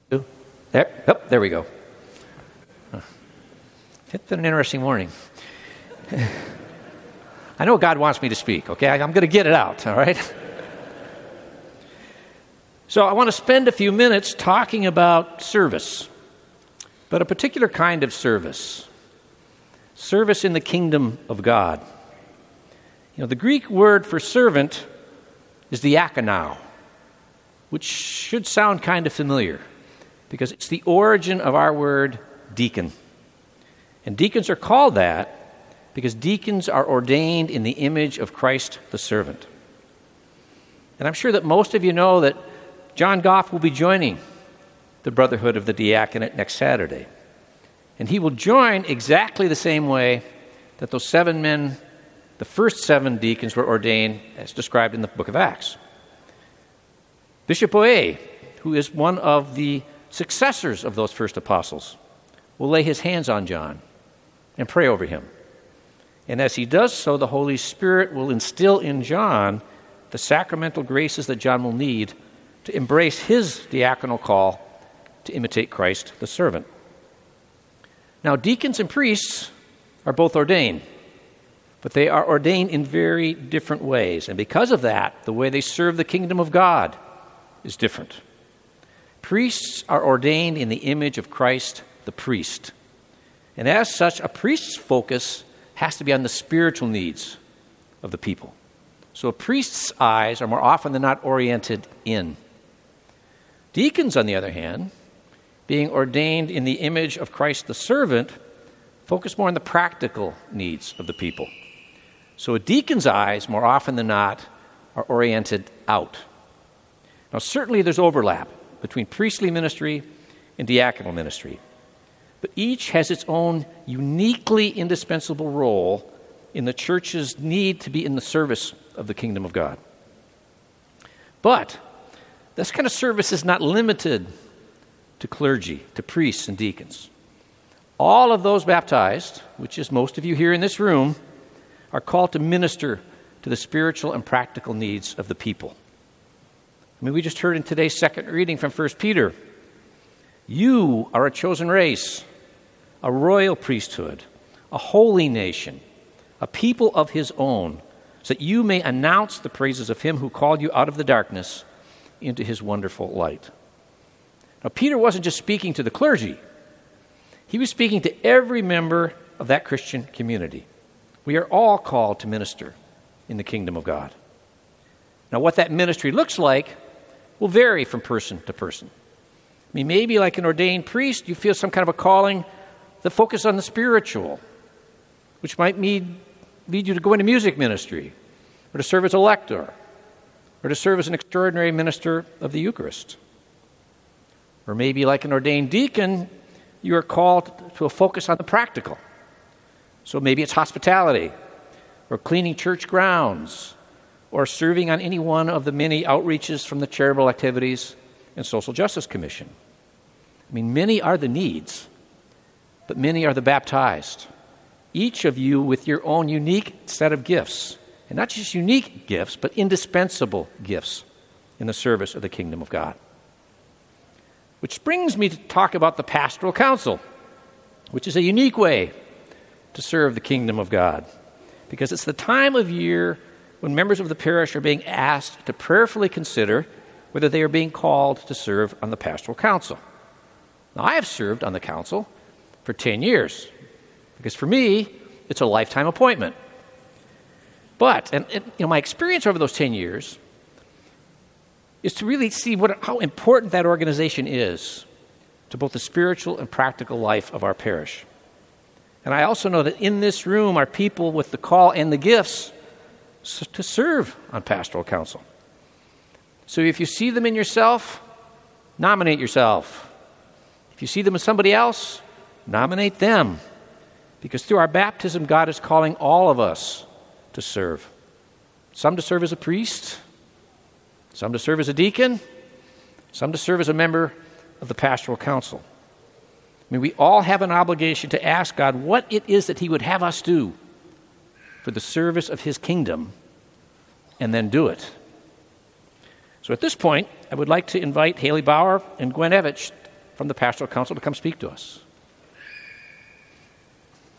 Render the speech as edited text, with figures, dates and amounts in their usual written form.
There we go. It's been an interesting morning. I know God wants me to speak, okay? I'm going to get it out, all right? So I want to spend a few minutes talking about service, but a particular kind of service. Service in the kingdom of God. You know, the Greek word for servant is diakonou, which should sound kind of familiar because it's the origin of our word deacon. And deacons are called that because deacons are ordained in the image of Christ the servant. And I'm sure that most of you know that John Goff will be joining the Brotherhood of the Diaconate next Saturday. And he will join exactly the same way that those 7 men, the first 7 deacons, were ordained as described in the book of Acts. Bishop Oye, who is one of the successors of those first apostles, will lay his hands on John and pray over him. And as he does so, the Holy Spirit will instill in John the sacramental graces that John will need to embrace his diaconal call to imitate Christ the servant. Now, deacons and priests are both ordained, but they are ordained in very different ways. And because of that, the way they serve the kingdom of God is different. Priests are ordained in the image of Christ the priest. And as such, a priest's focus has to be on the spiritual needs of the people. So a priest's eyes are more often than not oriented in. Deacons, on the other hand, being ordained in the image of Christ the servant, focus more on the practical needs of the people. So a deacon's eyes, more often than not, are oriented out. Now, certainly there's overlap between priestly ministry and diaconal ministry, but each has its own uniquely indispensable role in the church's need to be in the service of the kingdom of God. But this kind of service is not limited to clergy, to priests and deacons. All of those baptized, which is most of you here in this room, are called to minister to the spiritual and practical needs of the people. I mean, we just heard in today's second reading from 1 Peter, you are a chosen race, a royal priesthood, a holy nation, a people of his own, so that you may announce the praises of him who called you out of the darkness into his wonderful light. Now, Peter wasn't just speaking to the clergy. He was speaking to every member of that Christian community. We are all called to minister in the kingdom of God. Now, what that ministry looks like will vary from person to person. I mean, maybe like an ordained priest, you feel some kind of a calling that focuses on the spiritual, which might lead you to go into music ministry, or to serve as a lector, or to serve as an extraordinary minister of the Eucharist. Or maybe like an ordained deacon, you are called to a focus on the practical. So maybe it's hospitality, or cleaning church grounds, or serving on any one of the many outreaches from the charitable activities and social justice commission. I mean, many are the needs, but many are the baptized. Each of you with your own unique set of gifts, and not just unique gifts, but indispensable gifts in the service of the kingdom of God. Which brings me to talk about the pastoral council, which is a unique way to serve the kingdom of God, because it's the time of year when members of the parish are being asked to prayerfully consider whether they are being called to serve on the pastoral council. Now, I have served on the council for 10 years, because for me, it's a lifetime appointment. But, my experience over those 10 years is to really see how important that organization is to both the spiritual and practical life of our parish. And I also know that in this room are people with the call and the gifts to serve on pastoral council. So if you see them in yourself, nominate yourself. If you see them in somebody else, nominate them. Because through our baptism, God is calling all of us to serve. Some to serve as a priest, some to serve as a deacon, some to serve as a member of the pastoral council. I mean, we all have an obligation to ask God what it is that he would have us do for the service of his kingdom, and then do it. So at this point, I would like to invite Haley Bauer and Gwen Evich from the pastoral council to come speak to us.